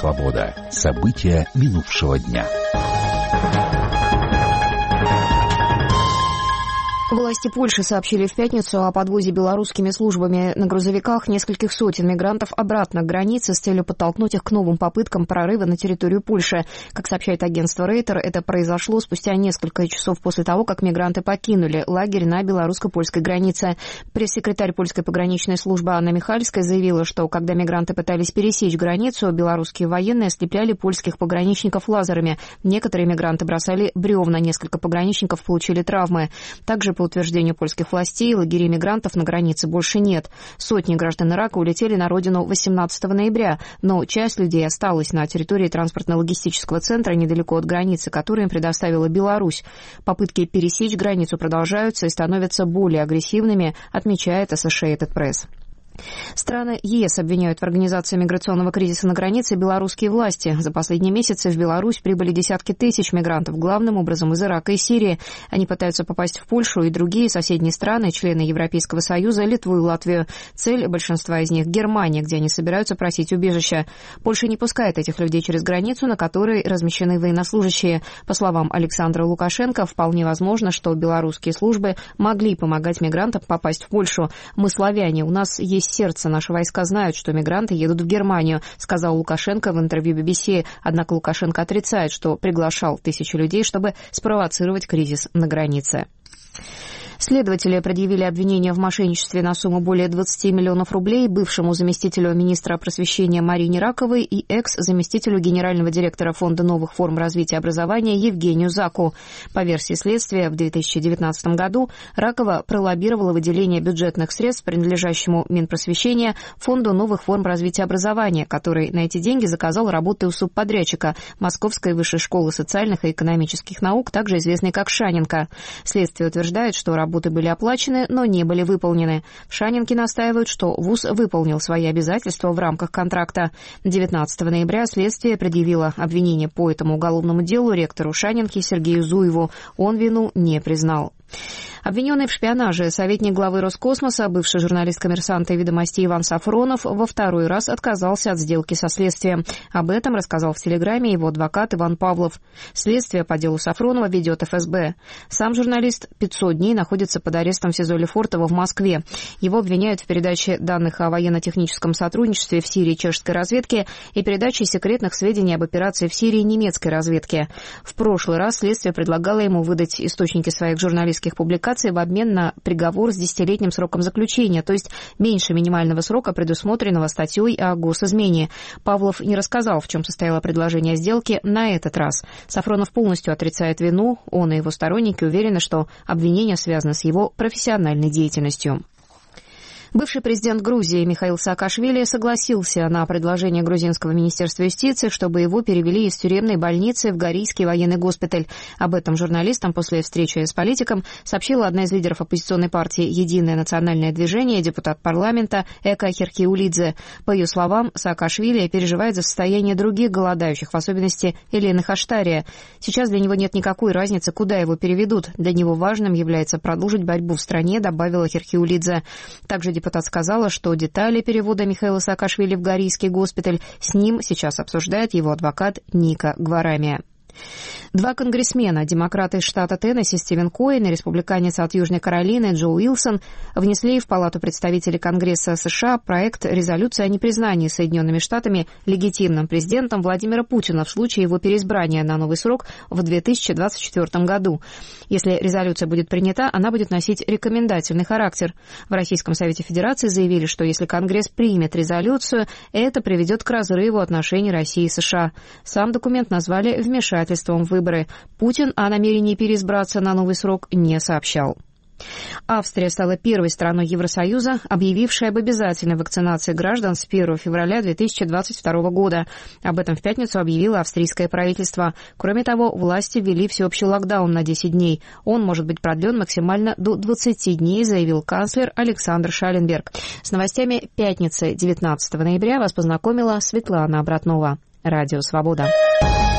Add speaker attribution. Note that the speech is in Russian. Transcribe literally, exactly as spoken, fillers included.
Speaker 1: Свобода. События минувшего дня.
Speaker 2: Власти Польши сообщили в пятницу о подвозе белорусскими службами на грузовиках нескольких сотен мигрантов обратно к границе с целью подтолкнуть их к новым попыткам прорыва на территорию Польши. Как сообщает агентство Рейтер, это произошло спустя несколько часов после того, как мигранты покинули лагерь на белорусско-польской границе. Пресс-секретарь польской пограничной службы Анна Михальская заявила, что когда мигранты пытались пересечь границу, белорусские военные ослепляли польских пограничников лазерами. Некоторые мигранты бросали бревна, несколько пограничников получили травмы. Также по утверждению польских властей, лагерей мигрантов на границе больше нет. Сотни граждан Ирака улетели на родину восемнадцатого ноября, но часть людей осталась на территории транспортно-логистического центра недалеко от границы, которую им предоставила Беларусь. Попытки пересечь границу продолжаются и становятся более агрессивными, отмечает Associated Press. Страны ЕС обвиняют в организации миграционного кризиса на границе белорусские власти. За последние месяцы в Беларусь прибыли десятки тысяч мигрантов, главным образом из Ирака и Сирии. Они пытаются попасть в Польшу и другие соседние страны, члены Европейского Союза, Литву и Латвию. Цель большинства из них — Германия, где они собираются просить убежища. Польша не пускает этих людей через границу, на которой размещены военнослужащие. По словам Александра Лукашенко, вполне возможно, что белорусские службы могли помогать мигрантам попасть в Польшу. «Мы славяне, у нас есть сердце, наши войска знают, что мигранты едут в Германию», сказал Лукашенко в интервью би би си. Однако Лукашенко отрицает, что приглашал тысячи людей, чтобы спровоцировать кризис на границе. Следователи предъявили обвинение в мошенничестве на сумму более двадцати миллионов рублей бывшему заместителю министра просвещения Марине Раковой и экс-заместителю генерального директора Фонда новых форм развития образования Евгению Заку. По версии следствия, в две тысячи девятнадцатом году Ракова пролоббировала выделение бюджетных средств, принадлежащему Минпросвещения, Фонду новых форм развития образования, который на эти деньги заказал работы у субподрядчика Московской высшей школы социальных и экономических наук, также известной как Шаненко. Следствие утверждает, что работа Работы были оплачены, но не были выполнены. В Шаненке настаивают, что вуз выполнил свои обязательства в рамках контракта. девятнадцатого ноября следствие предъявило обвинение по этому уголовному делу ректору Шаненки Сергею Зуеву. Он вину не признал. Обвиненный в шпионаже советник главы Роскосмоса, бывший журналист «Коммерсанта» и «Ведомостей» Иван Сафронов во второй раз отказался от сделки со следствием. Об этом рассказал в Телеграме его адвокат Иван Павлов. Следствие по делу Сафронова ведет эф эс бэ. Сам журналист пятьсот дней находится под арестом в СИЗО Лефортово в Москве. Его обвиняют в передаче данных о военно-техническом сотрудничестве в Сирии чешской разведки и передаче секретных сведений об операции в Сирии немецкой разведки. В прошлый раз следствие предлагало ему выдать источники своих журналистских публикаций в обмен на приговор с десятилетним сроком заключения, то есть меньше минимального срока, предусмотренного статьей о госизмене. Павлов не рассказал, в чем состояло предложение сделки на этот раз. Сафронов полностью отрицает вину, он и его сторонники уверены, что обвинение связано с его профессиональной деятельностью. Бывший президент Грузии Михаил Саакашвили согласился на предложение грузинского министерства юстиции, чтобы его перевели из тюремной больницы в Горийский военный госпиталь. Об этом журналистам после встречи с политиком сообщила одна из лидеров оппозиционной партии «Единое национальное движение», депутат парламента Эка Херкиулидзе. По ее словам, Саакашвили переживает за состояние других голодающих, в особенности Елены Хаштария. Сейчас для него нет никакой разницы, куда его переведут. Для него важным является продолжить борьбу в стране, добавила Херкиулидзе. Также депутат сказала, что детали перевода Михаила Саакашвили в Горийский госпиталь с ним сейчас обсуждает его адвокат Ника Гварамия. Два конгрессмена, демократы из штата Теннесси Стивен Коэн и республиканец от Южной Каролины Джо Уилсон, внесли в Палату представителей Конгресса США проект резолюции о непризнании Соединенными Штатами легитимным президентом Владимира Путина в случае его переизбрания на новый срок в две тысячи двадцать четвёртом году. Если резолюция будет принята, она будет носить рекомендательный характер. В Российском Совете Федерации заявили, что если Конгресс примет резолюцию, это приведет к разрыву отношений России и США. Сам документ назвали вмешательством в выборы. Путин о намерении переизбраться на новый срок не сообщал. Австрия стала первой страной Евросоюза, объявившей об обязательной вакцинации граждан с первого февраля две тысячи двадцать второго года. Об этом в пятницу объявило австрийское правительство. Кроме того, власти ввели всеобщий локдаун на десять дней. Он может быть продлен максимально до двадцати дней, заявил канцлер Александр Шалленберг. С новостями пятницы девятнадцатого ноября вас познакомила Светлана Обратнова. Радио «Свобода».